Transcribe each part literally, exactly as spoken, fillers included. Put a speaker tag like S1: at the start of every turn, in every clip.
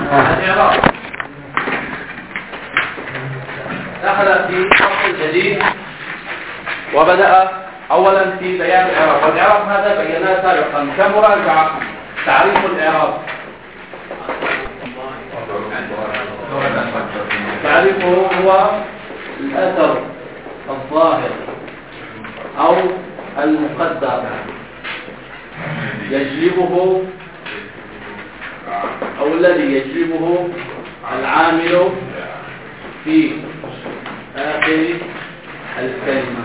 S1: الإعراب دخل في فصل جديد وبدأ أولا في بيان الإعراب، والإعراب هذا بيناه سابقا كمراجعة. تعريف الإعراب، تعريفه هو الأثر الظاهر أو المقدر يجلبه أو الذي يجلبه العامل في آخر الكلمة.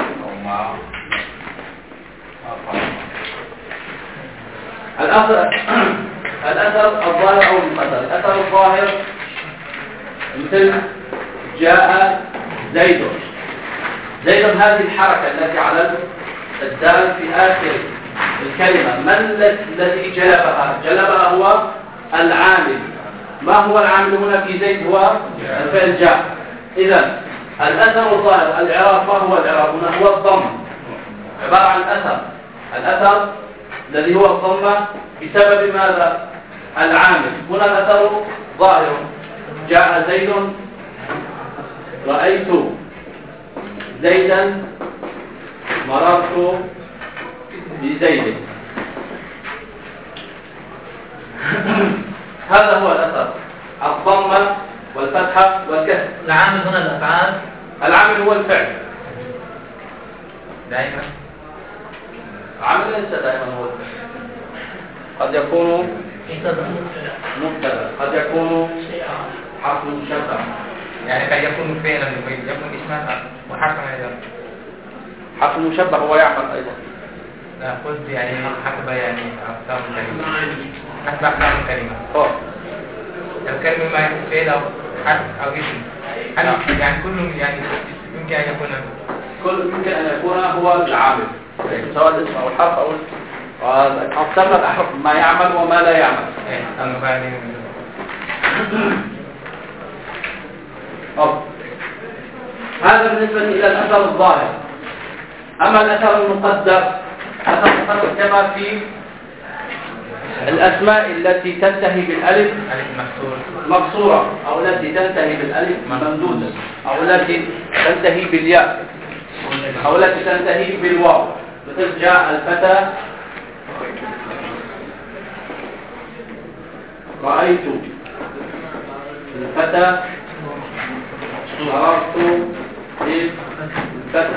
S1: الأثر الأثر الظاهر أو المقدر. الأثر الظاهر مثل جاء زيد. زيد هذه الحركة التي على الدال في آخر الكلمة، من الذي جلبها؟ جلبها هو العامل. ما هو العامل هنا في زيد؟ هو الفعل جاء. إذن الأثر الظاهر، الإعراب، ما هو الإعراب هنا؟ هو الضم، عبارة عن أثر. الأثر الذي هو الضمة بسبب ماذا؟ العامل. هنا الأثر ظاهر، جاء زيد، رأيت زيدا، مررت بزيد. هذا هو الأثر، الضمة والفتحة والكسر.
S2: العامل هنا الأفعال،
S1: العامل هو الفعل
S2: دائما.
S1: العامل ليس دائما هو الفعل، قد يكون مبتدا، قد يكون حرف مشبه،
S2: يعني قد يكون فعلا يكون اسما وحرفا أيضا.
S1: حرف مشبه هو يعمل أيضا.
S2: لا قلت يعني حسب يعني أقسام الكلمة، حسب أقسام الكلمة.
S1: أوه.
S2: الكلمة ما يكون فعل أو حرف أو اسم، هل يعني كل يعني يمكن أن يكون
S1: كل يمكن أن يكون هو العامل، سواء الاسم أو الحرف أو أقسام الأحرف، ما يعمل وما لا يعمل. أوه. هذا بالنسبة إلى الأثر الظاهر. أما الأثر المقدر، الأثر المقدر كما في الأسماء التي تنتهي بالألف مكسورة، أو التي تنتهي بالألف ممدودة، أو التي تنتهي بالياء، أو التي تنتهي بالواو، مثل جاء الفتى، رأيت الفتى، مررت بالفتى.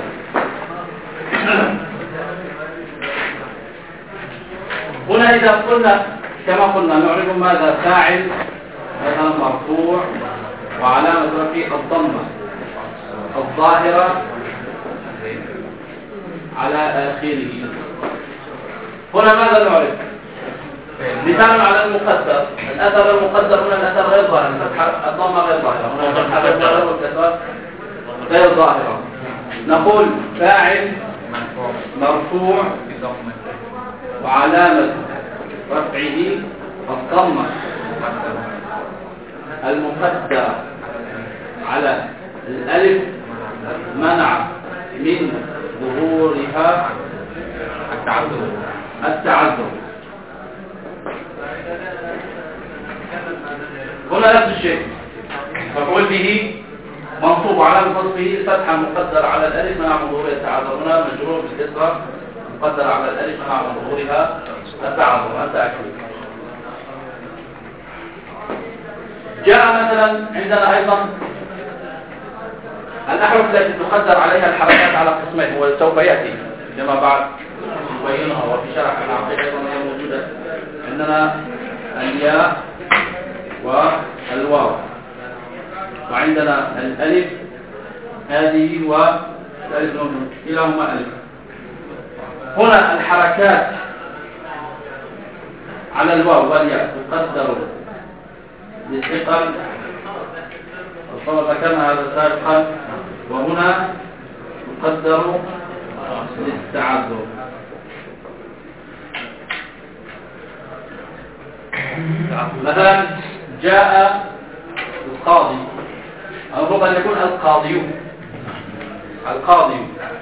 S1: هنا إذا قلنا كما قلنا نعرف ماذا؟ فاعل مثلا مرفوع وعلامة رفعه الضمة الظاهرة على آخره. هنا ماذا نعرف؟ مثال على المقدر. الأثر المقدر هنا الأثر غير ظاهر، الضمة غير ظاهرة، هنا الفتحة والكسرة غير ظاهرة. نقول فاعل مرفوع وعلامة رفعه الضمة المقدرة على الألف منع من ظهورها التعذر التعذر هنا نفس الشيء، مفعول به منصوب على نصبه فتحة مقدرة على الألف منع من ظهورها التعذر. هنا مجرور بالكسرة مقدرة على الألف منع من ظهورها التعذر التأكيد. جاء مثلا عندنا أيضا الأحرف التي تقدر عليها الحركات على قسمين، وسوف يأتي فيما بعد نبينها وفي شرح العقيدة وهي موجودة. عندنا الياء والواو، وعندنا الألف هذه والألف نون، كلاهما ألف. هنا الحركات على الواو والياء تقدر للثقل، وصار ذكرنا هذا سابقا، وهنا تقدر للتعذر. مثلا جاء القاضي، المفروض أن يكون القاضي القاضي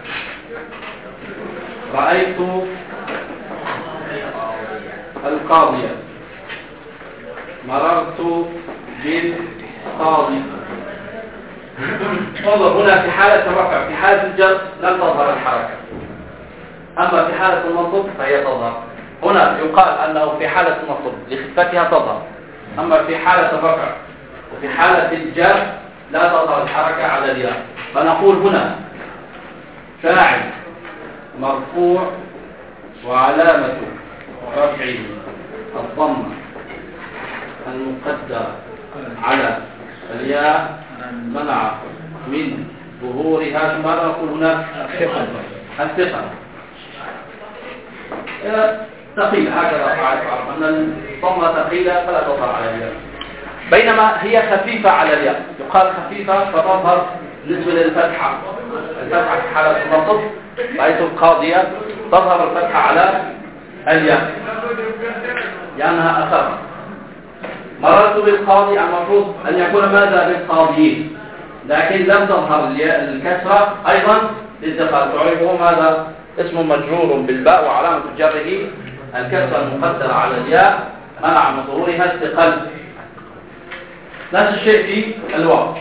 S1: رأيت القاضية. مررت بالقاضي. انظر هنا في حالة الرفع، في حالة الجر لن تظهر الحركة، أما في حالة النصب فهي تظهر. هنا يقال أنه في حالة النصب لخفتها تظهر، أما في حالة الرفع وفي حالة الجر لا تظهر الحركة على الياء. فنقول هنا فاعل مرفوع وعلامة رفعه الضمة المقدرة على الياء منع من ظهورها. ماذا نقول هنا؟ الثقل ثقيلة، هكذا أعرف أن الضمة ثقيلة فلا تظهر على الياء، بينما هي خفيفة على الياء. يقال خفيفة فتظهر بالنسبة للفتحة، الفتحة في حالة النصب رأيت القاضية تظهر الفتحة على الياء لأنها أخف. مررت بالقاضي المفروض أن يكون ماذا بالقاضيين، لكن لم تظهر الكسرة أيضا للثقل. تعرفه ماذا؟ اسم مجرور بالباء وعلامة جره الكسرة المقدرة على الياء منع من ظهورها الثقل. نفس الشيء في الواو.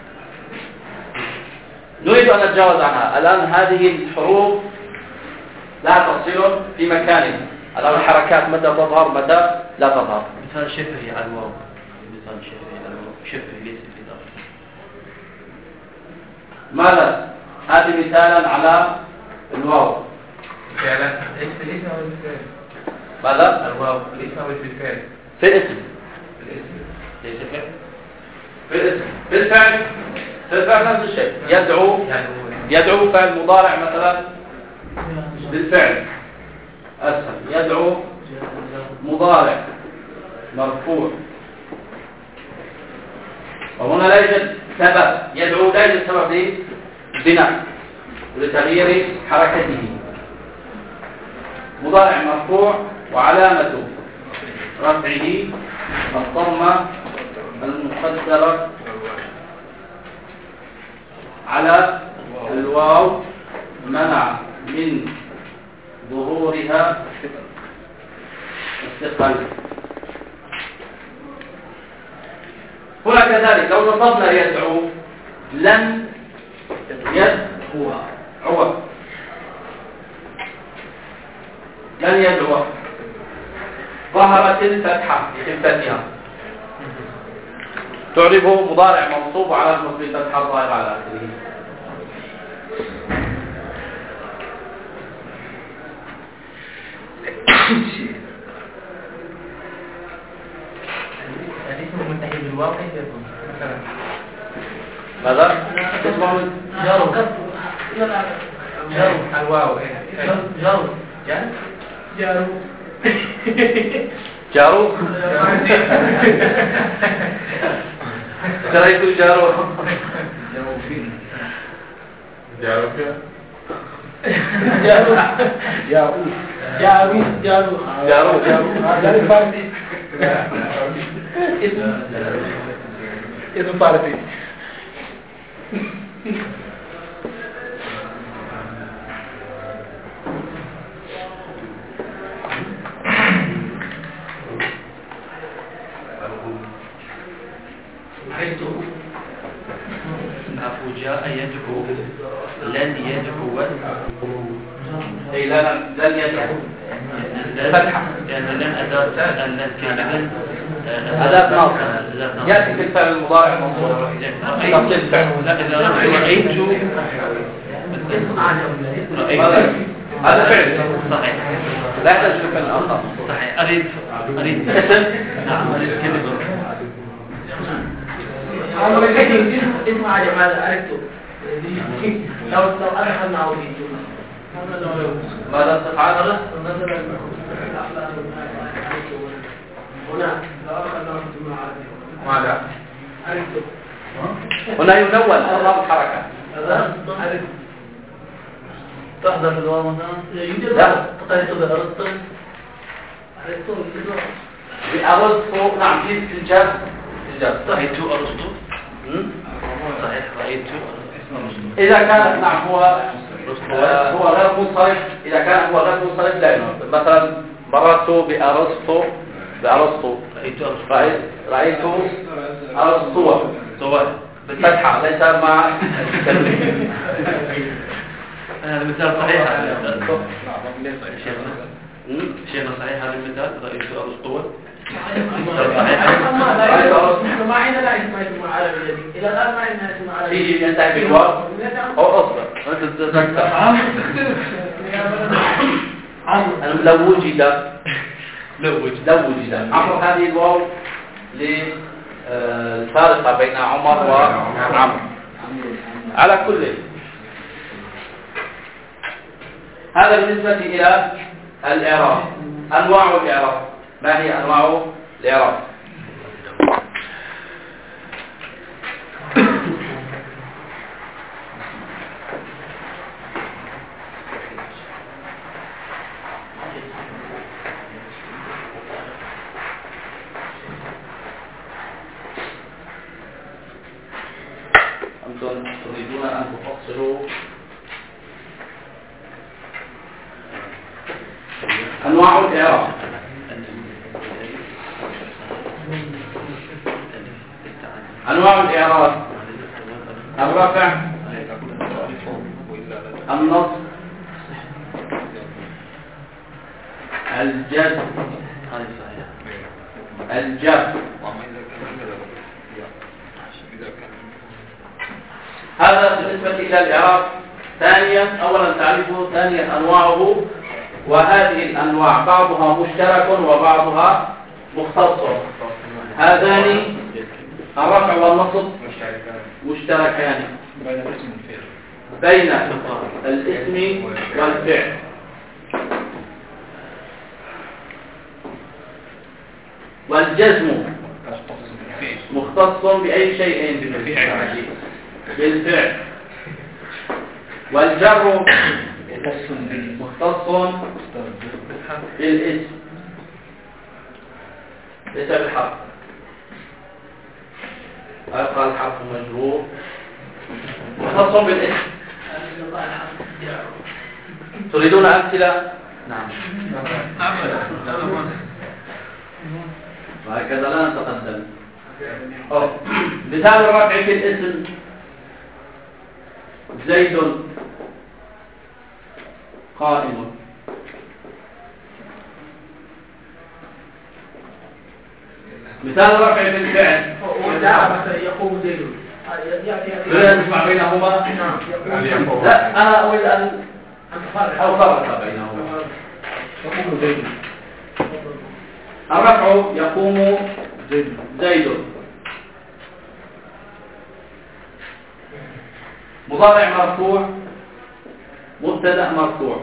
S1: نريد أن نتجاوز عنها الآن. هذه الحروف لا تصل في مكانها. الآن الحركات متى تظهر متى لا تظهر.
S3: مثال شفهي على الواو، مثال شفهي على الواو، شفهي ليس في ضغط.
S1: ماذا؟ هذه مثالا على الواو.
S2: فعلا ليس ليس هو الفعل.
S1: ماذا؟
S2: الواو ليس هو الفعل.
S1: في الاسم.
S2: ليس فعل.
S1: في الاسم. في الفعل. في الفعل نفس الشيء. يدعو يدعو فعل مضارع مثلا بالفعل أسهل. يدعو مضارع مرفوع، وهنا لا يوجد سبب. يدعو لا يوجد سبب للبناء ولتغيير حركته. مضارع مرفوع وعلامة رفعه الضمة المقدرة على الواو منع من ظهورها الثقل. هنا كذلك لو نصبنا يدعو لن يدعو عوض لن يدعو ظهرت الفتحة بخفتها. تعرفه مضارع منصوب على نصب الفتحة الظاهرة على آخره.
S2: الاسم المنتهي بالواو كيف يكون؟ مثلا
S1: ماذا؟ اسمه
S2: جارو جارو الواو جارو جارو
S1: جارو شريت جارو
S2: جارو
S4: جارو جارو جارو جارو
S1: جارو
S4: جارو فارسي اسم اسم فارسي.
S3: عفو جاء يدعو لن يدعو
S1: أي لن لن يدعو
S3: فتحة لأن لن أداة لن كلمة
S1: أداة ناقصة يأتي في الفعل المضارع المنصوب.
S3: رأيت رأيت
S1: هذا فعل
S3: صحيح
S1: لا يحتاج في فعل آخر.
S3: صحيح. أريد أريد
S1: اسم.
S3: نعم أريد كلمة.
S4: اسمع يا جماعة عرفته لو لو أدخلنا عودي
S1: ماذا تفعل؟
S4: مثلا هنا لو أدخلنا
S2: ماذا؟
S4: عرفته
S1: هنا ينون أربع الحركة.
S4: هذا عرفت
S3: تحضر في الواو مثلا
S4: يوجد
S1: لا.
S4: تقيت بأرسطو عرفته يوجد
S1: بأرسطو. نعم في في الجر في الجر.
S3: رأيت أرسطو. صحيح رأيت
S1: إذا كان نعم هو آه هو غير منصرف. إذا كان هو غير منصرف لا ينون. مثلا مررت بأرسطو بأرسطو
S3: رأيت
S1: رأيت رأيت الصور
S3: صور
S1: بالفتحة ليس مع
S3: هذا مثال صحيح شيخنا شيخنا صحيح هذا المثال رأيت الأسطول
S4: ما عندنا لا اسمها اسم عربي الى الان ما عندنا اسم عربي
S1: تيجي ينتهي بالواو أو أصبر أنت تتذكر عمرو لو وجد
S3: لو وجد
S1: لو وجد عمرو هذه الواو للفارقة بين عمر وعمرو على كل هذا بالنسبة إلى الإعراب. أنواع الإعراب، ما هي أنواع الإعراب؟ أنتم تريدون أن تفصلوا أنواع الإعراب. أنواع الإعراب: الرفع، النصب، الجزم، الجر. هذا بالنسبة إلى الإعراب. ثانيا، أولا تعرفه، ثانيا أنواعه، وهذه الأنواع بعضها مشترك وبعضها مختص. هذان الرفع والنصب مشتركان بين الاسم والفعل، والجزم مختص بأي شيء بالفعل، والجر مختص بالاسم ليس بالحرف. أبقى الحرف مجرور مختص بالاسم. تريدون أمثلة؟ نعم. وهكذا لا نتقدم. مثال الرفع في الاسم: زيد قائم. مثال الرفع في الفعل:
S4: يقوم زيد.
S1: تريد أن تجمع بينهما؟ لا، أنا أريد أن أفرق بينهما.
S4: يقوم زيد.
S1: الرفع: يقوم زيد. مضارع مرفوع، مبتدأ مرفوع،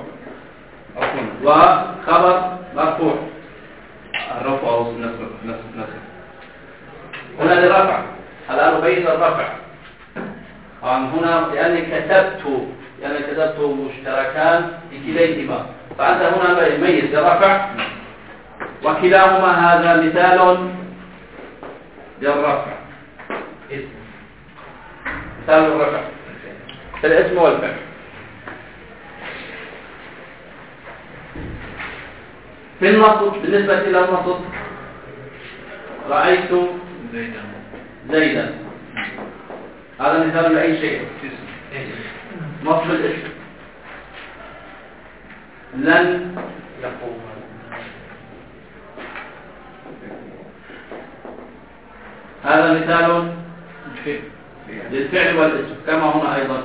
S1: وخبر مرفوع.
S5: الرفع أو نصب نصب نصب
S1: هنا للرفع. الآن أبين الرفع. طبعا هنا لأني كتبت لأني كتبت مشتركان في كليهما، فأنت هنا ميز للرفع، وكلاهما هذا مثال للرفع. مثال للرفع في الاسم والفعل. في النصب، بالنسبة إلى النصب: رأيت
S5: زيدا
S1: زيدا. هذا مثال لأي شيء. نصب الاسم: لن يقوم. هذا مثال للفعل والاسم كما هنا أيضا.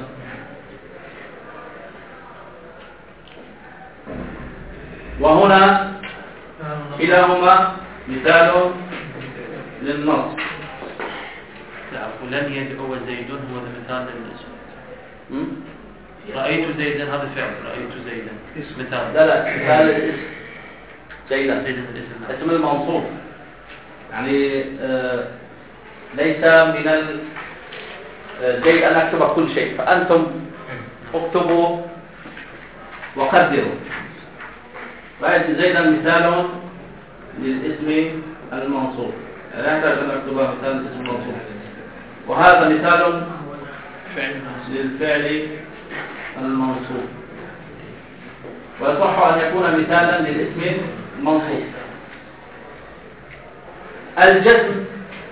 S1: وهنا كلاهما مثال للنصب.
S3: لا، ولن يدعو زيد هو مثال للاسم. رأيت زيدا هذا فعل، رأيت زيدا مثال.
S1: لا لا، مثال الاسم. زيدا
S3: زيدا الاسم.
S1: اسم المنصوب، يعني آه ليس من ال زيد أن أكتب كل شيء، فأنتم اكتبوا وقدروا. رأيت زيدا مثال للاسم المنصوب، لا يحتاج أن أكتب مثال للاسم المنصوب. وهذا مثال للفعل المنصوب، ويصح أن يكون مثالا للاسم المنصوب. الجزم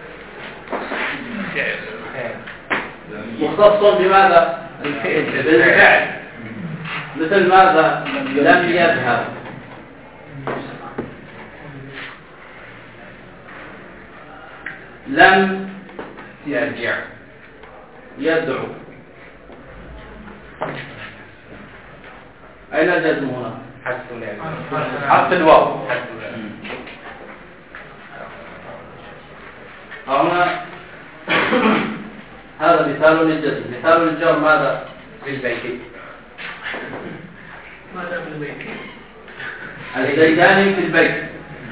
S1: مختص بماذا؟ بالفعل. مثل ماذا؟ لم يذهب. لم
S2: يرجع
S1: يدعو. أين الجزم هنا؟ حذف الواو. هنا هذا مثال للجزم. مثال للجر ماذا؟
S2: بالبيت.
S4: ماذا في البيت؟
S1: الزيدان في البيت.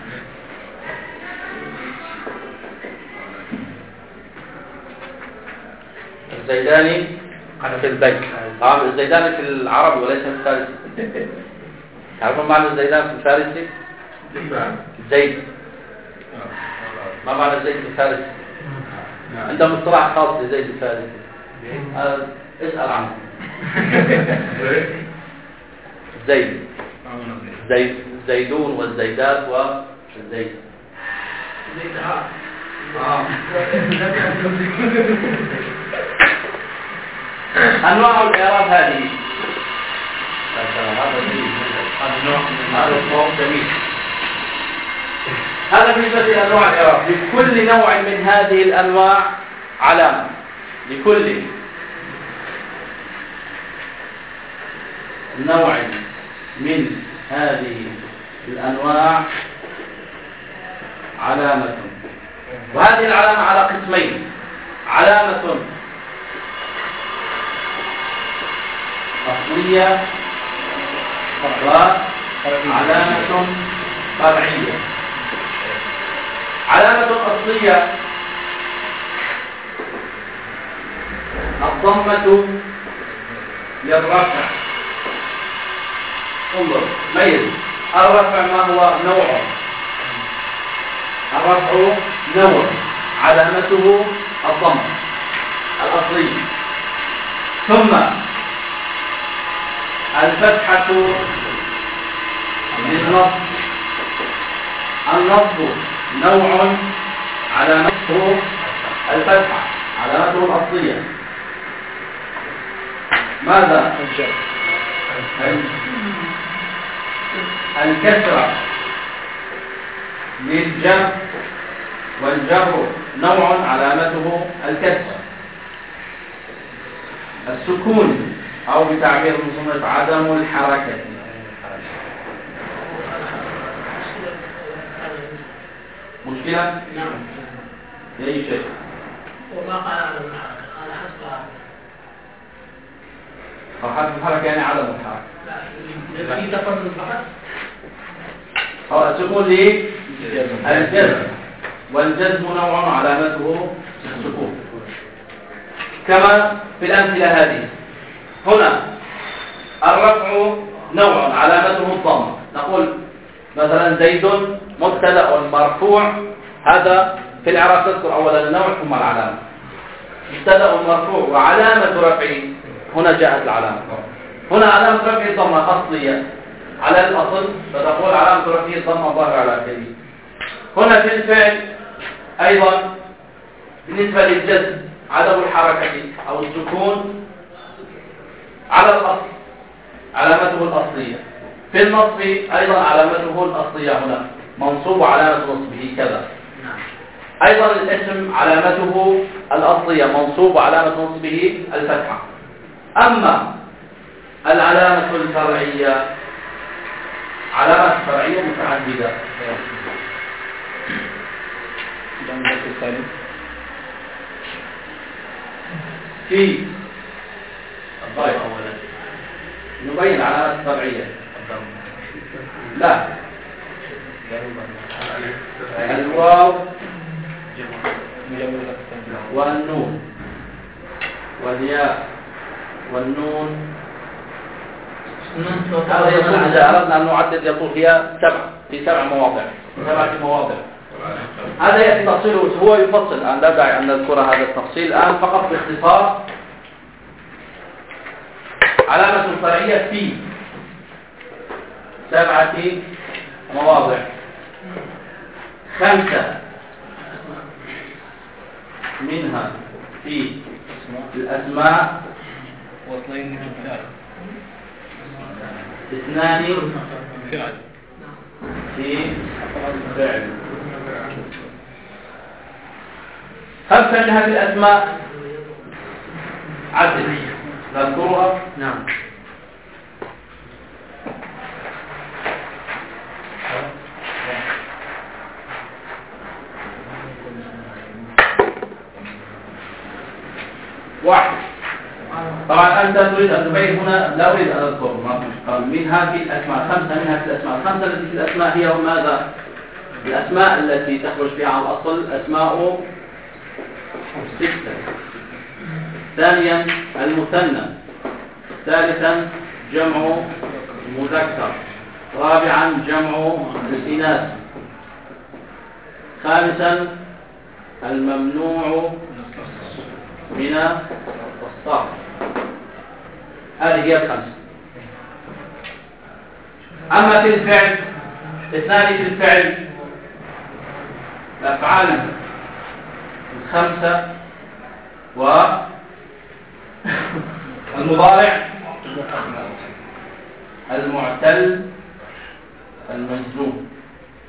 S1: الزيدان في البيت. طبعا الزيدان في العربي وليس في الفارسي. تعرفون معنى الزيدان في الفارسي؟ زيد. ما معنى زيد في الفارسي؟ عندهم اصطلاح خاص لزيد الفارسي. آه، اسأل عنه. زيد. زيد زيدون والزيدات والزيد.
S4: زيد ها.
S1: أنواع الإعراب هذه. هذا النوع جميل. هذا بالنسبة لأنواع الإعراب. لكل نوع من هذه الأنواع علامة. لكل نوع من هذه الأنواع علامة. وهذه العلامة على قسمين: علامة أصلية وعلامة فرعية. علامة أصلية: الضمة للرفع. انظر ميز. الرفع ما هو؟ نوع. الرفع نوع، علامته الضمة الأصلية. ثم الفتحة للنصب. النصب نوع، علامته الفتحة، علامته الأصلية. ماذا؟ الكسرة للجر، والجر نوع، علامته الكسرة. السكون أو بتعبير المصنف عدم الحركة. مشكلة؟
S4: نعم.
S1: أي شيء.
S4: وما قال على الحركة، على حسبها.
S1: أو حسب الحركة يعني عدم الحركة.
S4: لا، في تفرد فقط.
S1: أو السكون للجزم، والجزم نوع، علامته السكون. كما في الأمثلة هذه. هنا الرفع نوع، علامته الضمة. نقول مثلا زيد مبتدأ مرفوع. هذا في الإعراب تذكر أولا النوع ثم العلامة. مبتدأ مرفوع وعلامة رفعه. هنا جاءت العلامة. هنا علامة رفعه الضمة أصلية على الأصل، فتقول علامة رفعه الضمة ظاهرة على آخره. هنا في الفعل أيضا بالنسبة للجزم عدم الحركة أو السكون على الأصل، علامته الأصلية. في النصب أيضا علامته الأصلية. هنا منصوب علامة نصبه كذا. أيضا الاسم علامته الأصلية، منصوب علامة نصبه الفتحة. أما العلامة الفرعية، علامة فرعية متعددة. في
S3: الضرب أولا
S1: نبين علامات فرعية. لا، الواو والنون والياء والنون. هذا يطول. إذا أردنا أن نعدد يطول هي سبع في سبع مواضع، سبعة مواضع. هذا يأتي تفصيله، هو يفصل الآن، لا داعي أن نذكر هذا التفصيل الآن، فقط باختصار. علامة فرعية في سبعة مواضع: خمسة منها في الأسماء
S5: واثنين فعل
S1: اثنان
S5: فعل
S1: في فعل. خمسة من هذه الأسماء عدد نذكرها.
S3: نعم.
S1: واحد. طبعا أنت تريد أن تبين هنا، لا أريد أن أذكر من هذه الأسماء خمسة من هذه الأسماء الخمسة التي في الأسماء هي ماذا؟ الأسماء التي تخرج فيها عن الأصل أسماء ستة. ثانيا المثنى. ثالثا جمع مذكر. رابعا جمع الإناث. خامسا الممنوع من الصرف. هذه هي الخمسة. أما في الفعل اثنان في الفعل الأفعال الخمسة والمضارع المعتل المجزوم.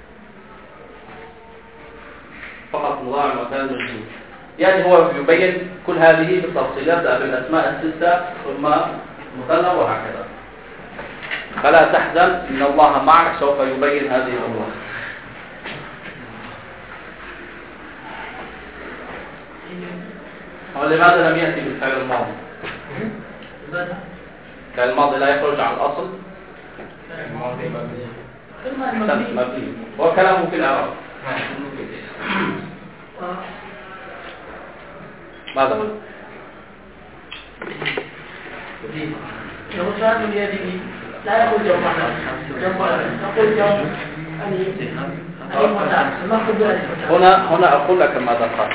S1: فقط مضارع المعتل المجزوم. يعني هو يبين كل هذه بالتفصيل، يبدأ بالأسماء الستة ثم مثنى وهكذا. فلا تحزن إن الله معك، سوف يبين هذه الأمور. ولماذا لم يأتي بالفعل الماضي؟ الفعل الماضي لا يخرج عن الأصل. مبني وكلامه في الإعراب. ماذا قلت؟
S4: لو شاء من يده لا يقول يوم يقول يوم
S1: هنا هنا أقول لك ماذا قال.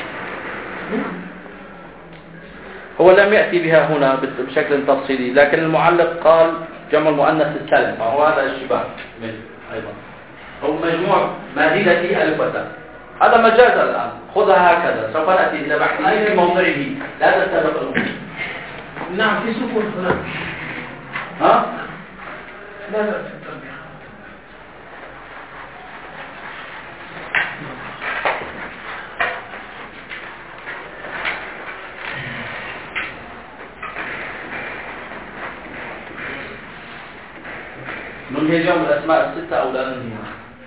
S1: هو لم يأتي بها هنا بشكل تفصيلي، لكن المعلق قال جمع المؤنث السالم، فهو هذا الشباب أيضا هو مجموع مادية ألف وتاء. هذا مجاز الآن، خذها هكذا، سوف نأتي إلى بحثه في موضعه، لا تستبق الأمور.
S4: نعم في سكون هنا.
S1: ها؟
S4: لا لا
S1: ننهي اليوم الأسماء الستة أو لا ننهيها؟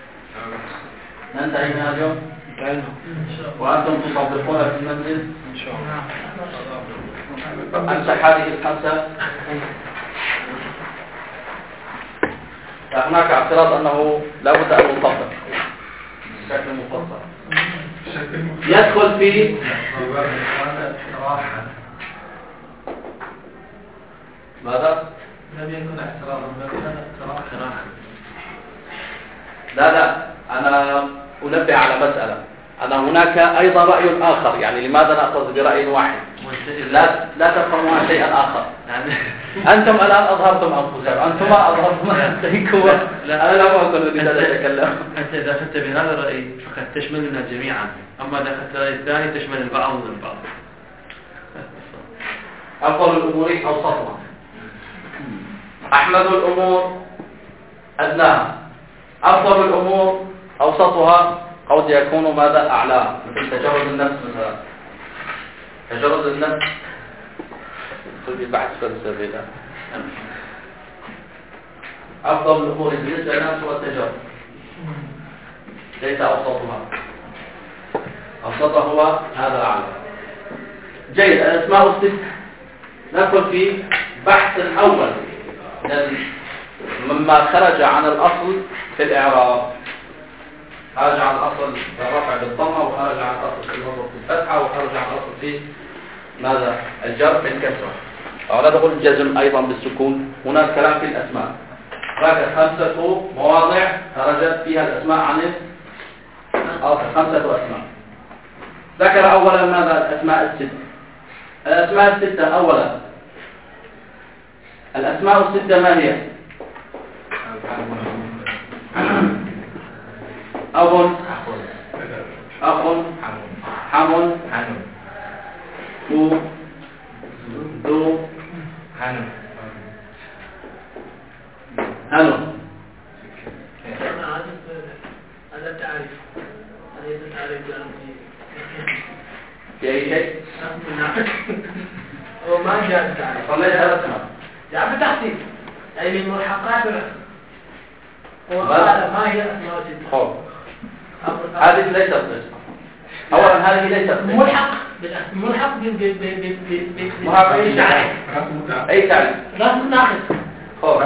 S1: ننتهي منها اليوم؟ وأنتم تصدقون في المنزل؟ إن شاء الله. أمسح هذه الخمسة. هناك اعتراض أنه لا بد أن نطبق بشكل مفصل. يدخل في ماذا؟
S3: لم يكن اعتراضا بل كان اقتراحا.
S1: لا لا، أنا أنبه على مسألة، أن هناك أيضا رأي آخر، يعني لماذا نأخذ برأي واحد؟ لا لا تفهمون شيئا آخر. أنتم الآن أظهرتم أنفسكم، أنتما أظهرتم أنفسكم. أنا لا أقول أريد أن أتكلم.
S3: أنت إذا أخذت بهذا الرأي فقد تشملنا جميعا، أما إذا أخذت الرأي الثاني تشمل البعض من البعض.
S1: أفضل الأمور أوسطها، أحمد الأمور أدناها، أفضل الأمور أوسطها، قد يكون ماذا أعلاها، مثل تجرد النفس مثلا. تجرد النفس في بحث فلسفي. أفضل الأمور بالنسبة للنفس هو التجرد، ليس أوسطها. أوسطها هو هذا الأعلى. جيد. الأسماء الست ندخل في بحث أول مما خرج عن الأصل في الإعراب. خرج عن الأصل في الرفع بالضمة، وخرج عن الأصل في النصب بالفتحة، وخرج عن الأصل في ماذا؟ الجر بالكسرة. ولا نقول الجزم أيضا بالسكون. هناك كلام في الأسماء. هناك خمسة مواضع خرجت فيها الأسماء عن الأصل، خمسة أسماء. ذكر أولا ماذا؟ الأسماء الست. الأسماء الستة أولا، الأسماء الستة ما هي؟ أب، أخ، حم، هو ذو
S2: هانو
S1: هنو
S4: هذا التعريف هذا التعريف
S1: في أي شيء؟
S4: هو ما جاء التعريف
S1: فليس هذا اسمه
S4: جاء بالتحصيل أي من ملحقات هو قال ما هي أسماء
S1: خب هذه ليست قسمة. أولا هذه ليست قسمة.
S4: ملحق ملحق ب ب ب ب ب
S1: أي تعريف أي تعريف
S4: رسم ناقص
S1: خب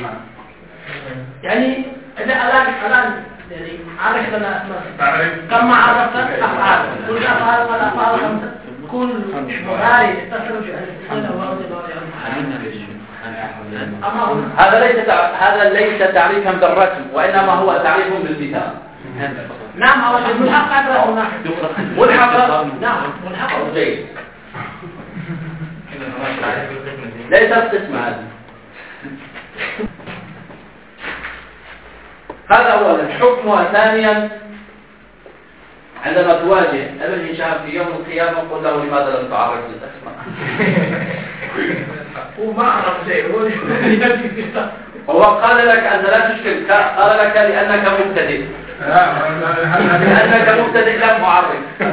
S4: يعني إذا الآن الآن يعني عارف لنا أسماء كما عرفت أفعال كل أفعال والأفعال خمسة كل مضارع يتصل بألف أما هو
S1: هذا ليس تع... هذا ليس تعريفا بالرسم وإنما هو تعريف بالمثال.
S4: نعم أول شيء ملحق قدر أو ناحية
S1: ملحق
S4: نعم ملحق
S1: جيد ليست قسمة هذه. هذا أولا. حكمها ثانيا عندما تواجه ابن هشام في يوم القيامة قل له لماذا لم تعرف للأسماء.
S4: وما أعرف شيء
S1: هو قال لك أنت لا تشكل قال لك لأنك مبتدئ لأنك مبتدئ لم معرف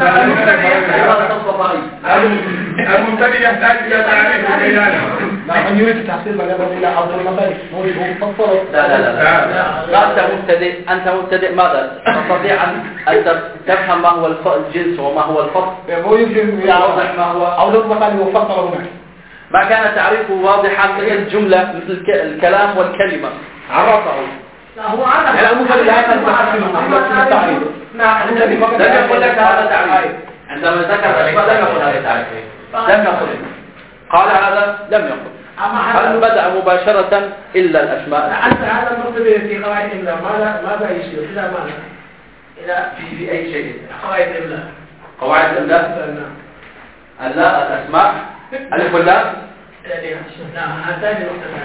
S6: المبتدئ يحتاج إلى تعريف
S5: من يريد التحصيل ما يذهب إلى أرض المثالي هو مفصل.
S1: لا لا لا لا أنت مبتدئ أنت مبتدئ ماذا تستطيع أن تفهم ما هو الجنس وما هو الفصل
S5: هو يمكن
S1: يوضح ما هو
S5: أو لو مثلا يفصل هناك
S1: ما كان تعريفه واضحا مثل الجملة مثل الكلام والكلمة عرفه.
S4: هو عرف
S5: يعني المفرد لا يفهم التعريف.
S4: نعم
S1: لم يقل لك هذا تعريف عندما ذكر الأشياء لم يقل هذا تعريف لم يقل قال هذا لم يقل هل بدأ مباشرة إلا الأسماء.
S4: أنت هذا المرتبط في قواعد الإملاء ماذا ماذا يشير إلى ماذا إلى
S1: في في أي شيء
S4: قواعد الإملاء
S1: قواعد الإملاء اللا الأسماء ألف واللام
S4: نعم هذه نقطة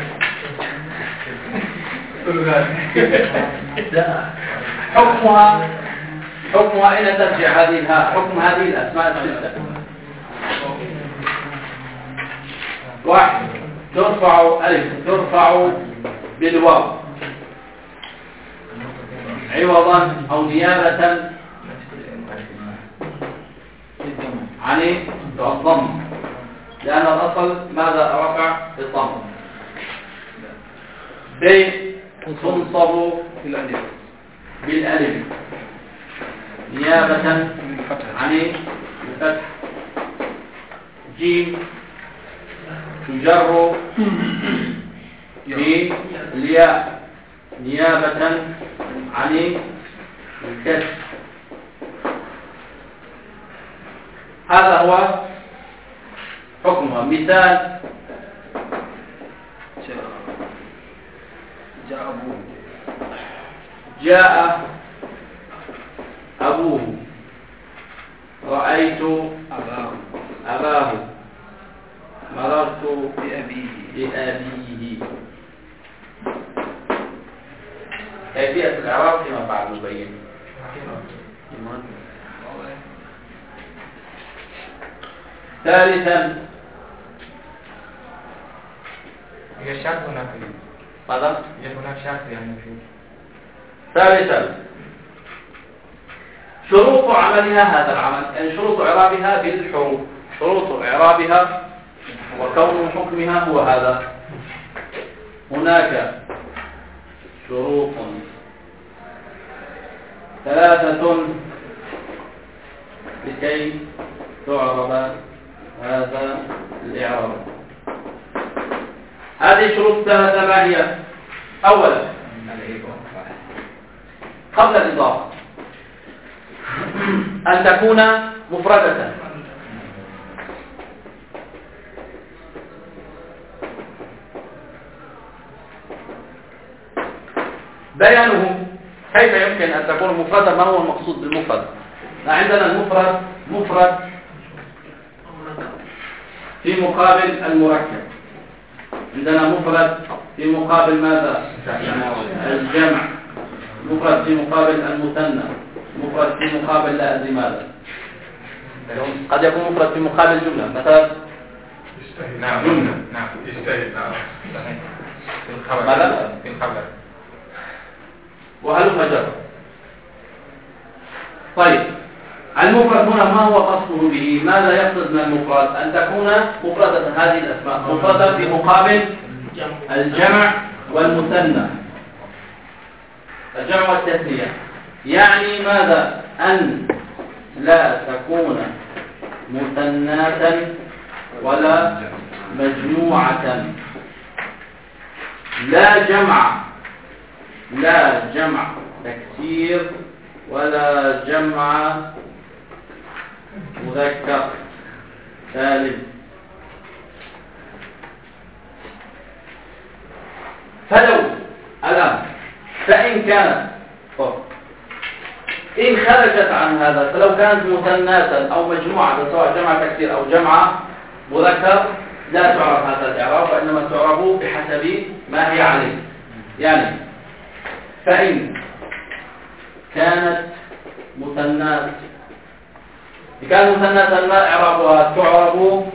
S1: حكمها حكمها أين ترجع هذه الها حكم هذه الأسماء الستة. واحد ترفع ألف ترفع بالواو عوضا أو نيابة عن الضم لأن الأصل ماذا رفع بالضم. ب تنصب بالألف نيابة عن الفتح. جيم تجر بالياء نيابة عن الكسر. هذا هو حكمها. مثال
S5: جاء أبوه
S1: جاء أبوه رأيت
S5: أباه
S1: أباه مررت
S5: بأبيه
S1: بأبيه. كيفية الإعراب فيما بعد نبين. ثالثا
S2: هي شرط هناك
S1: ماذا؟
S2: هناك شرط يعني في
S1: ثالثا شروط عملها هذا العمل يعني شروط إعرابها بالحروف. شروط إعرابها وكون حكمها هو هذا. هناك شروط ثلاثة لكي تعرب هذا الإعراب. هذه الشروط الثلاثة ما هي؟ أولا قبل الإضافة أن تكون مفردة. بيانه كيف يمكن أن تكون مفردة. ما هو المقصود بالمفرد؟ عندنا المفرد مفرد في مقابل المركب. عندنا مفرد في مقابل ماذا؟ الجمع. مفرد في مقابل المثنى. مفرد في مقابل لا أدري ماذا. قد يكون مفرد في مقابل جملة مثلا
S2: نعم
S1: جملة.
S2: نعم
S6: يجتهد نعم
S2: صحيح في الخبر
S1: ماذا؟
S2: في الخبر
S1: وهل مجرد. طيب المفرد هنا ما هو قصده به؟ ماذا يقصد من المفرد؟ أن تكون مفردة هذه الأسماء مفردة في مقابل الجمع والمثنى، الجمع والتثنية. يعني ماذا؟ أن لا تكون مثناة ولا مجموعة، لا جمع لا جمع تكسير ولا جمع مذكر سالم. فلو الآن فإن كانت إن خرجت عن هذا، فلو كانت مثناة أو مجموعة سواء جمع تكسير أو جمع مذكر لا تعرف هذا الإعراب، وإنما تعرف بحسب ما هي عليه. يعني فإن كانت مثناة كانت مثناة ما إعرابها؟ تعرب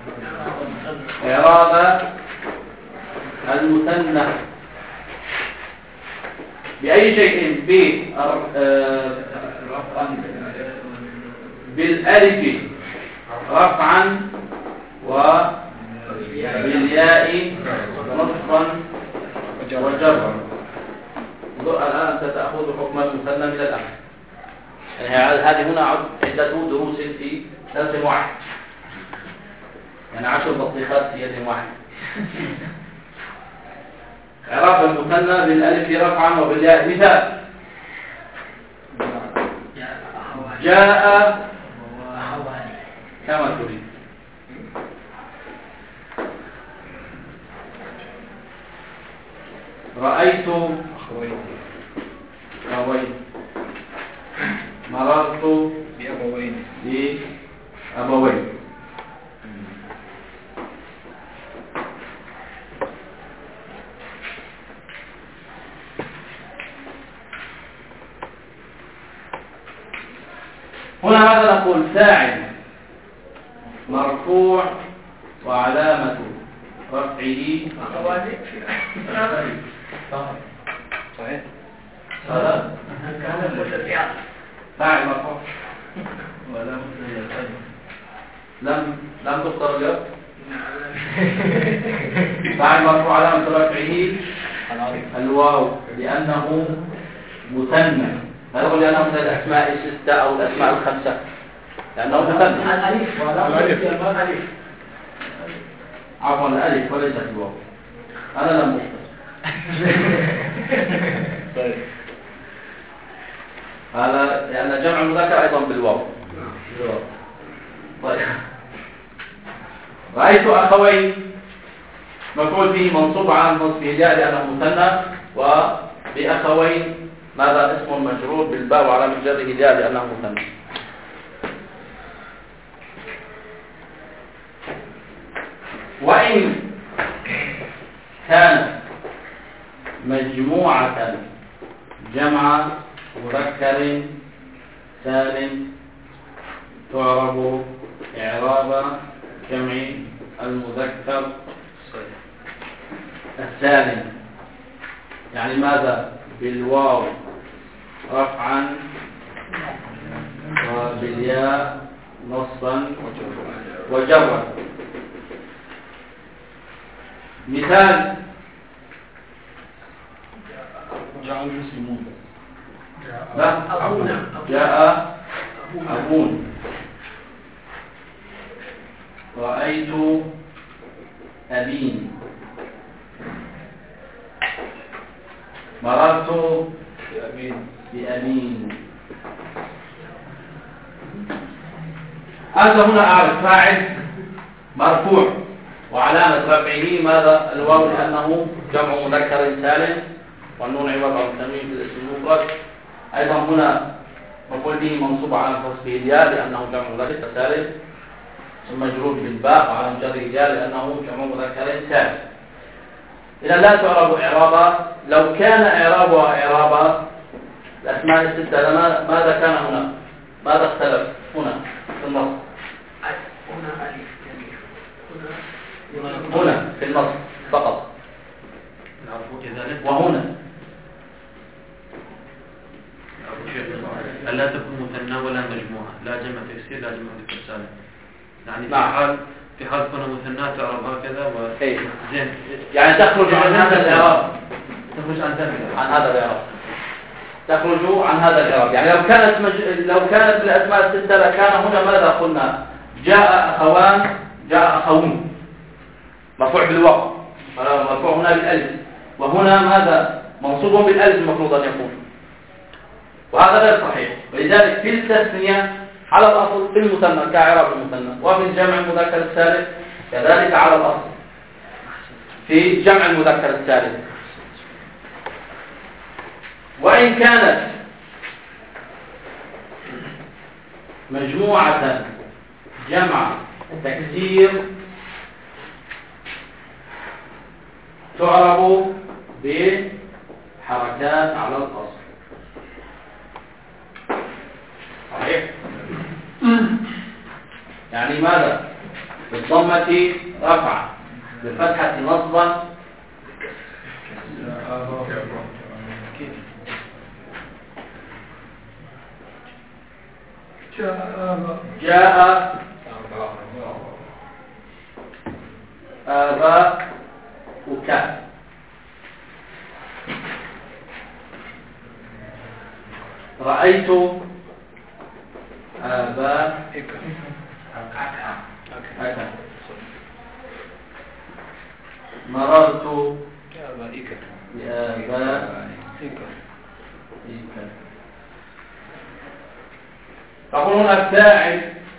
S1: إعراب المثنى بأي شيء؟ بالألف رفعا وبالياء نصبا وجرا. الآن أنت تأخذ حكم المثنى من الأمر. يعني هذه هنا عدة دروس في درس واحد، يعني عشر تطبيقات في يد واحد. إعراب المثنى بالألف رفعا وبالياء. مثال: جاء كما تريد. رأيت أخوين. مررت
S5: بأبوين.
S1: بأبوين. هنا ماذا نقول؟ فاعل مرفوع وعلامة رفعه
S5: صحيح.
S1: هذا فاعل مرفوع لم لم تختار اليوم. فاعل مرفوع علامة رفعه الواو لأنه مثنى. لا يقول لأنه من الأسماء الستة أو الأسماء الخمسة، لأنه مثنى.
S4: الألف والألف
S1: عفوا الألف وليس الواو. أنا لم أختار.
S5: طيب
S1: هذا لأن جمع المذكر أيضا بالواو. طيب رأيت أخوين مفعول به منصوب على نصبه الياء لأنه مثنى، وبأخوين ماذا؟ اسم مجرور بالباء وعلامة جره الياء لأنه مثنى. وإن كانت مجموعة جمع مذكر سالم تعرب إعراب جمع المذكر السالم. يعني ماذا؟ بالواو رفعا وبالياء نصبا وجرا. مثال:
S5: جاء المسلمون.
S1: لا جاء أبون. رأيت أبين. مررت
S5: بأبين.
S1: بأبين. أنت هنا أعرف فاعل مرفوع وعلامة رفعه ماذا؟ الواو لأنه جمع مذكر سالم، والنون عوض عن التنوين في الاسم المفرد. أيضا هنا مفعول به منصوب على نصبه الياء لأنه جمع مذكر سالم، ثم مجرور بالباء وعلى جره الياء لأنه جمع مذكر سالم. إذا لا تعرب إعرابا. لو كان إعرابها إعرابا الأسماء الستة ماذا كان هنا؟ ماذا اختلف هنا في النص؟
S3: تكسير لازم أحذف السالب. يعني في
S1: نعم.
S3: حال في حال كنا مثنات تعرب هكذا و
S1: إيه.
S3: زين
S1: يعني تخرج عن هذا الإعراب، تخرج عن ذلك عن هذا الإعراب، تخرج عن هذا الإعراب. يعني لو كانت مج... لو كانت الأسماء الستة لكان هنا ماذا قلنا؟ جاء أخوان، جاء أخوون، مرفوع بالواو، مرفوع هنا بالألف، وهنا ماذا؟ منصوب بالألف المفروض أن يكون، وهذا غير صحيح. ولذلك في التثنية على الأصل في المثنى كإعراب المثنى، وفي الجمع المذكر السالم كذلك على الأصل في جمع المذكر السالم. وإن كانت مجموعة جمع تكسير تعرب بحركات على الأصل. صحيح؟ يعني ماذا؟ بالضمة رفع، بالفتحة نصبا، جاء آباؤك، رأيت آبائك، مررت بآبائك. تقول هنا الفاعل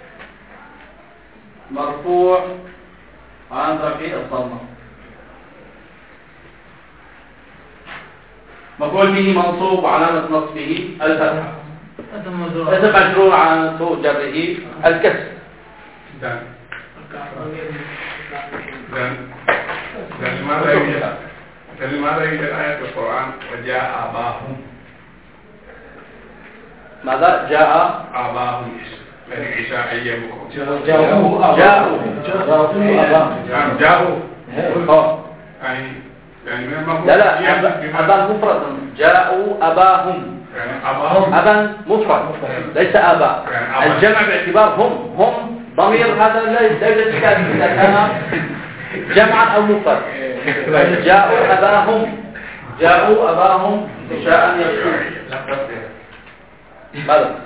S1: مرفوع عن رفيع الضمة، مفعول به منصوب وعلامة نصبه الفتحة، اسم مجرور علامة جره الكسر.
S6: لماذا يوجد لماذا يوجد آية في القرآن وجاء آباهم؟
S1: ماذا؟ جاء
S6: آباهم يعني عيسى أيامكم
S1: جاءوا جاءوا
S6: جاءوا جاءوا يعني يعني من المفروض
S1: لا لا أبا مفرد، جاءوا أباهم،
S6: يعني أباهم
S1: أبا مفرد ليس أبا. الجمع باعتبار هم هم ضمير، هذا لا يوجد إشكال إذا كان جمعا أو مفرد. جاءوا أباهم، جاءوا أباهم شاء يكون ماذا؟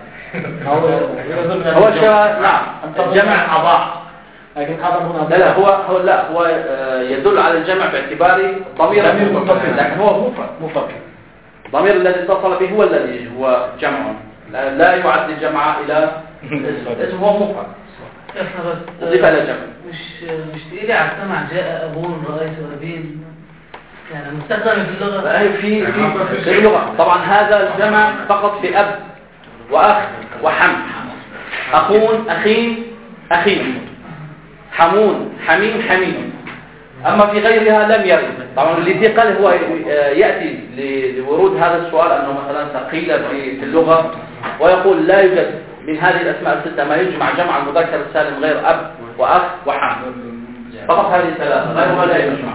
S1: هو الشاء نعم الجمع أضاع،
S5: لكن هذا هنا
S1: لا لا هو هو لا هو يدل على الجمع باعتبار ضمير متصل، لكن هو مفرد مفرد. الضمير الذي اتصل به هو الذي هو جمع، لا, لا يعد الجمع إلى اسم، هو مفرد أضيف إلى جمع.
S4: مش مش تقيلي على السمع جاء أبون رأيت أبين، يعني مستخدم في اللغة
S1: في في في اللغة. طبعا هذا الجمع فقط في أب وأخ وحم، أخون أخين أخين، حمون حميم حميم. أما في غيرها لم يرد. طبعا الذي قال هو يأتي لورود هذا السؤال أنه مثلا ثقيل في اللغة، ويقول لا يوجد من هذه الأسماء الستة ما يجمع جمع المذكر السالم غير أب وأخ وحم، فقط هذه الثلاثة غيرها لا يجمع.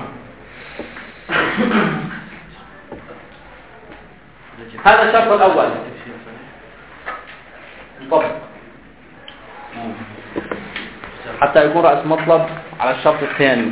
S1: هذا الشرط الأول طبعا حتى يكون رأس مطلب على الشرط الثاني.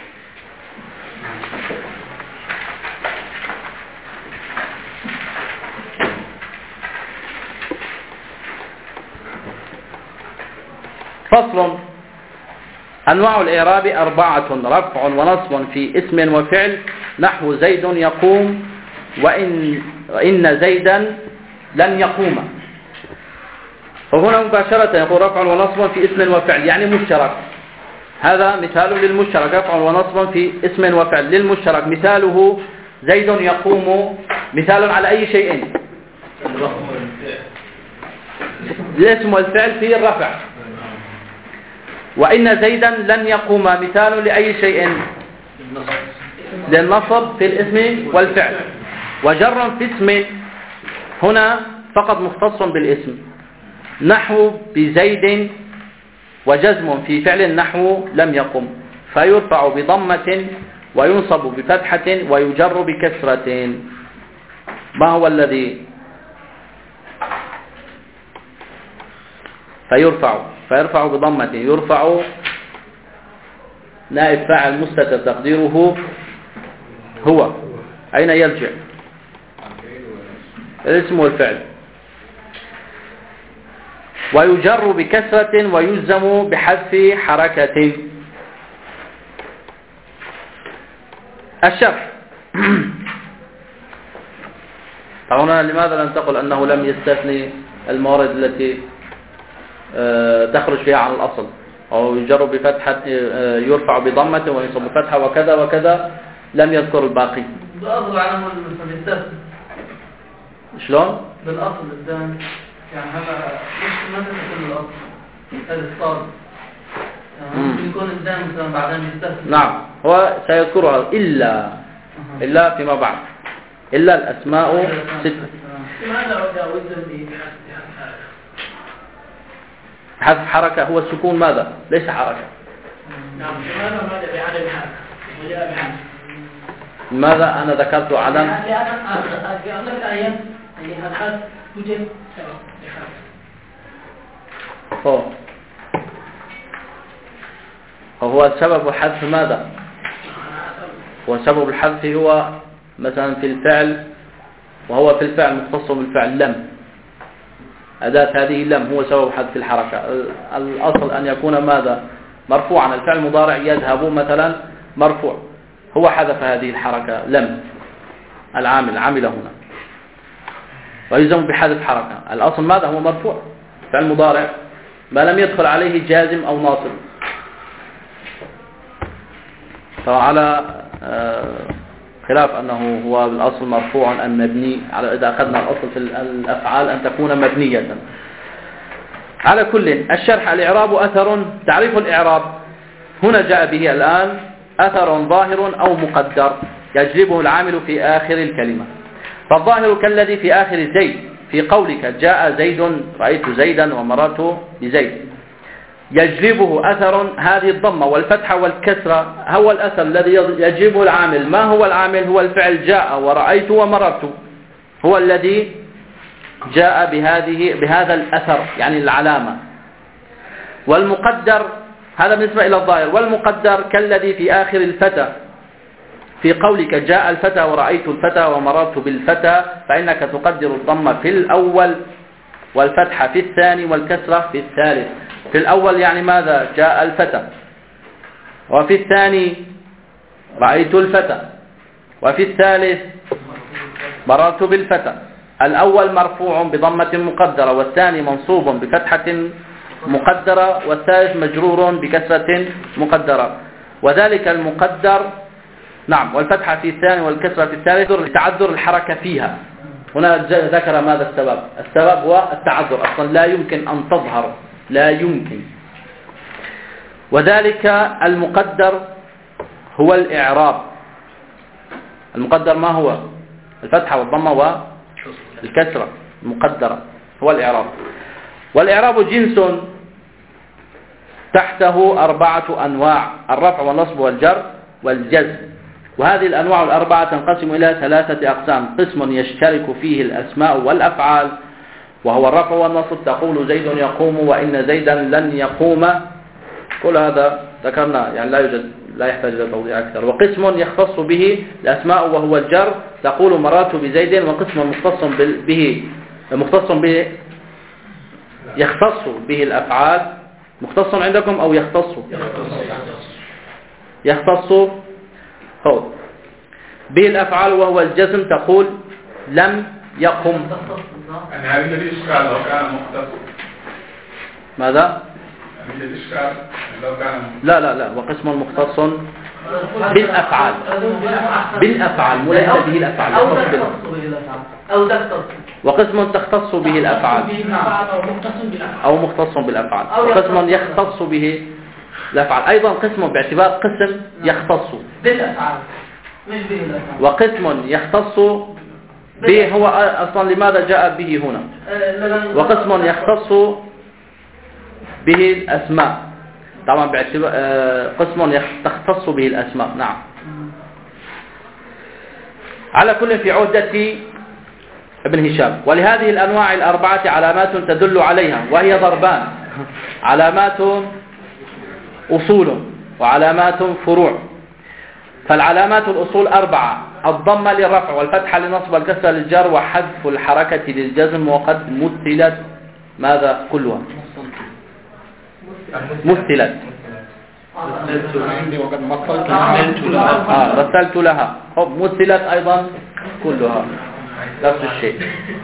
S1: فصل. أنواع الإعراب أربعة: رفع ونصب في اسم وفعل، نحو زيد يقوم وإن, وإن زيدا لن يقوم. وهنا مباشرة يقول رفع ونصب في اسم وفعل يعني مشترك. هذا مثال للمشترك، رفع ونصب في اسم وفعل للمشترك. مثاله زيد يقوم، مثال على أي شيء؟ الاسم والفعل في الرفع. وإن زيدا لن يقوم مثال لأي شيء؟ للنصب في الاسم والفعل. وجر في اسم هنا فقط مختص بالاسم، نحو بزيد، وجزم في فعل نحو لم يقم، فيرفع بضمة وينصب بفتحة ويجر بكسرة. ما هو الذي فيرفع فيرفع بضمة يرفع نائب فاعل مستتر تقديره هو. أين يرجع؟ الاسم والفعل. ويجر بكسرة ويلزم بحذف حركة. الشرح. هنا لماذا لم تقل أنه لم يستثني الموارد التي تخرج فيها عن الأصل؟ أو يجر بفتحة يرفع بضمة وينصب بفتحة وكذا وكذا، لم يذكر الباقي.
S4: بالأصل على المستثنى.
S1: شلون؟
S4: بالأصل الثاني يعني هذا مش ما تكون الأصل هذا الصاد ممكن يكون الدم مثلا بعدين يستثنى.
S1: نعم هو سيذكرها إلا إلا فيما بعد، إلا الأسماء ستة.
S4: لماذا أجاوزهم
S1: حذف حركة هو السكون ماذا؟ ليس حركة.
S4: نعم لماذا ماذا بعدم الحركة وجاء بحذف؟
S1: لماذا أنا ذكرت عدم؟
S4: لأن في أغلب الأيام الحذف يوجد سبب لحذف.
S1: هو السبب حذف ماذا؟ هو سبب الحذف هو مثلا في الفعل، وهو في الفعل مختص بالفعل لم، أداة هذه لم هو سبب حذف الحركة. الأصل أن يكون ماذا؟ مرفوعا. الفعل المضارع يذهب مثلا مرفوع، هو حذف هذه الحركة لم، العامل عمل هنا ويلزم بحذف حركة. الأصل ماذا؟ هو مرفوع فعل مضارع ما لم يدخل عليه جازم أو ناصب. فعلى خلاف أنه هو بالأصل مرفوع أم مبني، على إذا أخذنا الأصل في الأفعال أن تكون مبنية. على كل الشرح. الإعراب أثر. تعريف الإعراب هنا جاء به الآن أثر ظاهر أو مقدر يجلبه العامل في آخر الكلمة. فالظاهر كالذي في آخر زيد في قولك جاء زيد رأيت زيدا ومررت بزيد، يجلبه أثر هذه الضمة والفتحة والكسرة. هو الأثر الذي يجلبه العامل. ما هو العامل؟ هو الفعل جاء ورأيت ومررت، هو الذي جاء بهذه بهذا الأثر يعني العلامة. والمقدر هذا بالنسبة إلى الظاهر. والمقدر كالذي في آخر الفتى في قولك جاء الفتى ورأيت الفتى ومررت بالفتى، فإنك تقدر الضمة في الأول والفتحة في الثاني والكسرة في الثالث. في الأول يعني ماذا؟ جاء الفتى، وفي الثاني رأيت الفتى، وفي الثالث مررت بالفتى. الأول مرفوع بضمة مقدرة، والثاني منصوب بفتحة مقدرة، والثالث مجرور بكسرة مقدرة. وذلك المقدر نعم والفتحة في الثاني والكسرة في الثالث لتعذر الحركة فيها. هنا ذكر ماذا السبب؟ السبب هو التعذر، أصلا لا يمكن أن تظهر، لا يمكن. وذلك المقدر هو الإعراب. المقدر ما هو؟ الفتحة والضمة والكسرة المقدرة هو الإعراب. والإعراب جنس تحته أربعة أنواع: الرفع والنصب والجر والجزم. وهذه الأنواع الأربعة تنقسم إلى ثلاثة أقسام: قسم يشترك فيه الأسماء والأفعال وهو الرفع والنصب، تقول زيد يقوم وإن زيدا لن يقوم، كل هذا ذكرنا يعني لا يوجد لا يحتاج إلى توضيح أكثر. وقسم يختص به الأسماء وهو الجر، تقول مررت بزيد. وقسم مختص به مختص به يختص به الأفعال. مختص عندكم أو يختص؟ يختص هو به الأفعال وهو الجزم، تقول لم يقم.
S6: يعني هذه الإشكال لو كان مختص.
S1: ماذا؟
S6: هذه الإشكال لو كان
S1: لا لا لا وقسم مختص بالأفعال بالأفعال وليس به الأفعال
S4: أو تختص به الأفعال أو تختص.
S1: وقسم تختص به الأفعال أو مختص بالأفعال. وقسم يختص به الأفعال أيضا. قسم باعتبار قسم يختص
S4: بالأفعال مش به الأفعال.
S1: وقسم يختص به هو أصلا لماذا جاء به هنا. وقسم يختص به الأسماء طبعا باعتبار قسم تختص به الأسماء. نعم. على كل في عهدة ابن هشام. ولهذه الأنواع الأربعة علامات تدل عليها، وهي ضربان: علامات أصول وعلامات فروع. فالعلامات الأصول أربعة: الضمة للرفع والفتحة للنصب والكسر للجر وحذف الحركة للجزم، وقد مثلت ماذا كلها؟ مثلت.
S5: عندي وقد مثلت
S1: آه رسلت لها. مثلت أيضا كلها نفس الشيء.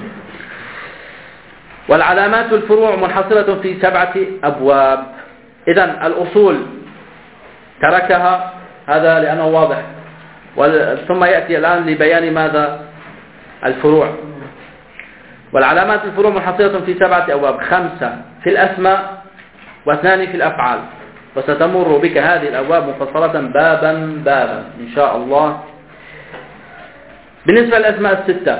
S1: والعلامات الفروع منحصرة في سبعة أبواب. إذن الأصول تركها، هذا لأنه واضح، ثم يأتي الآن لبيان ماذا؟ الفروع. والعلامات الفروع منحصرة في سبعة أبواب: خمسة في الأسماء واثنان في الأفعال. وستمر بك هذه الأبواب مفصلة بابا بابا إن شاء الله. بالنسبة للأسماء الستة،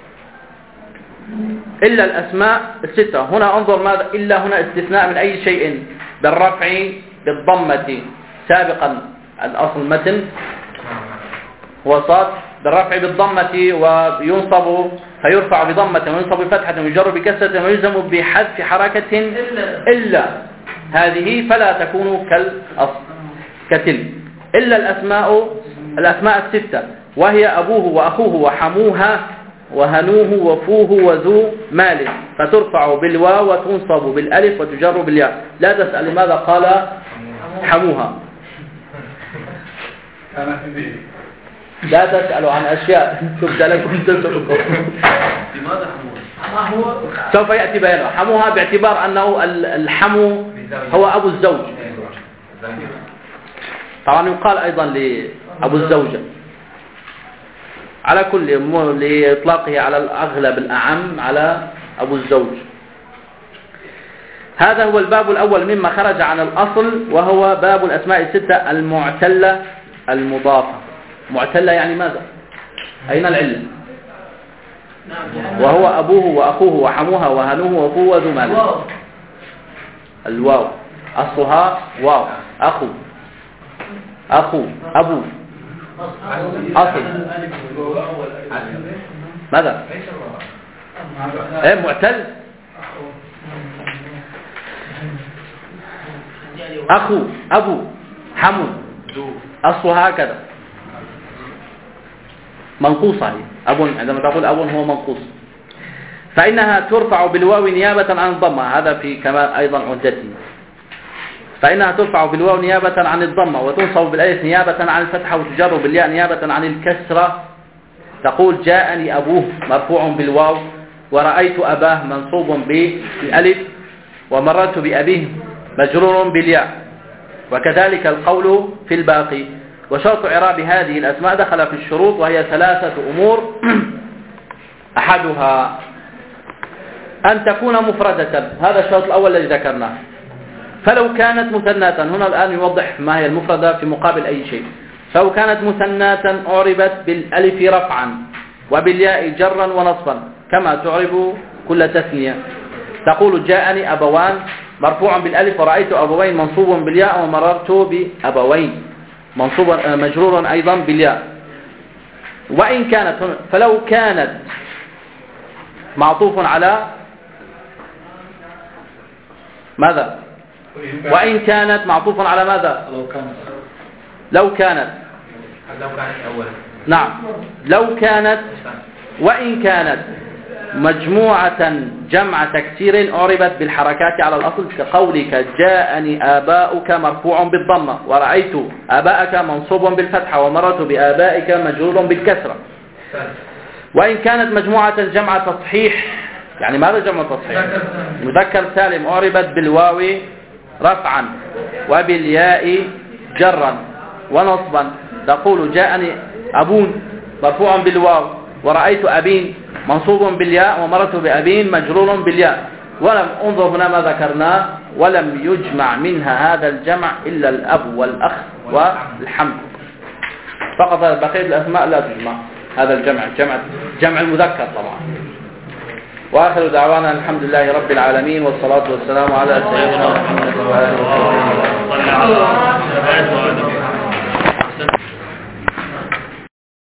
S1: إلا الأسماء الستة، هنا انظر ماذا؟ إلا هنا استثناء من أي شيء بالرفع بالضمة سابقا الأصل متن هو صاد، بالرفع بالضمة وينصب فيرفع بضمة وينصب بفتحة ويجر بكسرة ويلزم بحذف حركة إلا هذه فلا تكون كالأصل كتل. إلا الأسماء الأسماء الستة، وهي أبوه وأخوه وحموها وهنوه وفوه وذو مال، فترفع بالواو وتنصب بالألف وتجر بالياء. لا تسأل لماذا قال حموها، لا تسألوا عن أشياء تبدأ لكم تسألكم.
S3: لماذا حموها؟
S1: سوف يأتي بيانه. حموها باعتبار أنه الحمو هو أبو الزوج، طبعا يقال أيضا لأبو الزوجة على كل لإطلاقه على الأغلب الأعم على أبو الزوج. هذا هو الباب الأول مما خرج عن الأصل، وهو باب الأسماء الستة المعتلة المضافة. معتلة يعني ماذا؟ أين العلة؟ وهو أبوه وأخوه وحموها وهنوه وفوه وذو مال. الواو أصلها واو. أخو أخو أبو أصل ماذا؟ إيه معتل. أخو أبو حمو أصلها هكذا منقوصة. هي أب، عندما تقول أب هو منقوص، فإنها ترفع بالواو نيابة عن الضمة. هذا في كما أيضا عدته. فإنها ترفع بالواو نيابة عن الضمة وتنصب بالألف نيابة عن الفتحة وتجر بالياء نيابة عن الكسرة. تقول جاءني أبوه مرفوع بالواو، ورأيت أباه منصوب بالألف، ومررت بأبيه مجرور بالياء. وكذلك القول في الباقي. وشرط إعراب هذه الأسماء دخل في الشروط، وهي ثلاثة أمور: أحدها أن تكون مفردة، هذا الشرط الأول الذي ذكرناه. فلو كانت مثناة، هنا الآن يوضح ما هي المفردة في مقابل أي شيء. فلو كانت مثناة أعربت بالألف رفعا وبالياء جرا ونصبا كما تعرب كل تثنية. تقول جاءني أبوان مرفوع بالألف، ورأيت أبوين منصوب بالياء، ومررت بأبوين منصوب مجرور أيضا بالياء. وإن كانت فلو كانت معطوف على ماذا؟ وإن كانت معطوف على ماذا؟
S5: لو كانت
S1: لو كانت
S2: لو كانت أولا.
S1: نعم لو كانت. وإن كانت مجموعة جمع تكسير أعربت بالحركات على الأصل، كقولك جاءني آباؤك مرفوع بالضمة، ورأيت آباءك منصوب بالفتحة، ومررت بآبائك مجرور بالكسرة. وإن كانت مجموعة جمع تصحيح، يعني ماذا جمع تصحيح؟ مذكر سالم أعربت بالواو رفعا وبالياء جرا ونصبا. تقول جاءني أبون مرفوع بالواو، ورأيت أبين منصوب بالياء، ومررت بأبين مجرور بالياء. ولم انظر هنا ما ذكرناه: ولم يجمع منها هذا الجمع إلا الأب والأخ والحمد فقط. بقية الأسماء لا تجمع هذا الجمع، جمع جمع المذكر طبعا. وآخر دعوانا الحمد لله رب العالمين، والصلاة والسلام على سيدنا محمد وآله وصحبه.